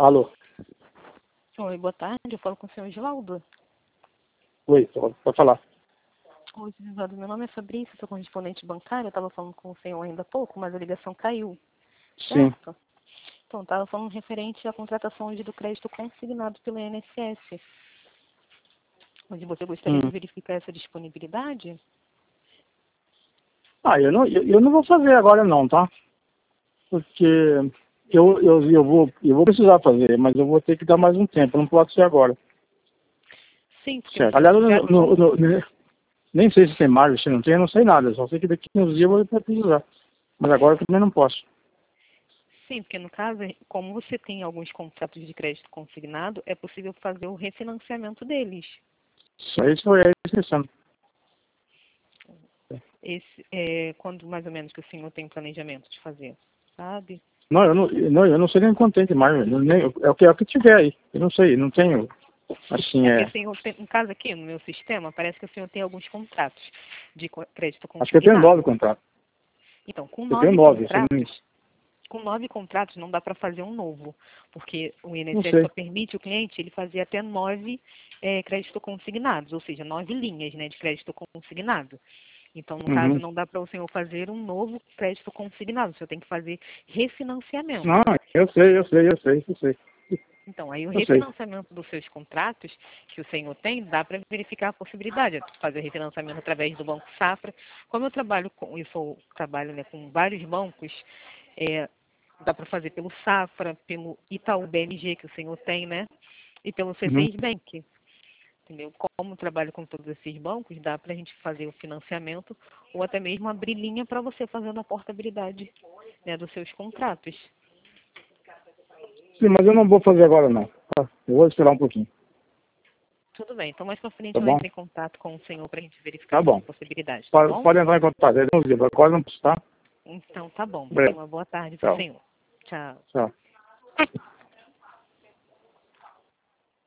Alô? Oi, boa tarde. Eu falo com o senhor Givaldo. Oi, pode falar. Oi, senhor Givaldo. Meu nome é Fabrício, sou correspondente bancário. Eu estava falando com o senhor ainda há pouco, mas a ligação caiu. Sim. Certo? Então, estava falando referente à contratação hoje do crédito consignado pelo INSS. Onde você gostaria de verificar essa disponibilidade? Eu não vou fazer agora não, tá? Porque eu vou precisar fazer, mas eu vou ter que dar mais um tempo, não posso ser agora. Sim, porque Certo. Aliás, nem sei se tem margem, se não tem, eu não sei nada. Só sei que daqui a uns dias eu vou precisar. Mas agora eu também não posso. Sim, porque no caso, como você tem alguns contratos de crédito consignado, é possível fazer o refinanciamento deles. Isso foi a exceção. Quando mais ou menos que o senhor tem planejamento de fazer, sabe? Não, eu não sei nem quanto tem de margem. É o que tiver aí. Eu não sei, não tenho. Assim, Porque o senhor tem, no caso aqui, no meu sistema, parece que o senhor tem alguns contratos de crédito consignado. Acho que eu tenho 9 contratos. Então, com Eu tenho 9 9. contratos, não dá para fazer um novo, porque o Não INSS sei. só permite o cliente ele fazer até 9 crédito consignados, ou seja, 9 linhas, né, de crédito consignado. Então, no caso, não dá para o senhor fazer um novo crédito consignado, o senhor tem que fazer refinanciamento. Não, eu sei. Então, aí o Eu sei. refinanciamento dos seus contratos que o senhor tem, dá para verificar a possibilidade de fazer o refinanciamento através do Banco Safra. Como eu trabalho né, com vários bancos, dá para fazer pelo Safra, pelo Itaú BMG que o senhor tem, né? E pelo C6 Bank. Entendeu? Como eu trabalho com todos esses bancos, dá para a gente fazer o financiamento ou até mesmo abrir linha para você fazendo a portabilidade, né, dos seus contratos. Sim, mas eu não vou fazer agora não. Tá? Eu vou esperar um pouquinho. Tudo bem, então mais para frente Tá eu bom? entro em contato com o senhor para a gente verificar Tá bom. essa possibilidade, tá bom? Pode entrar em contato. Agora não precisa, tá? Então tá bom. Obrigado. Tenha uma boa tarde para o Tchau. senhor. Tchau. Tchau.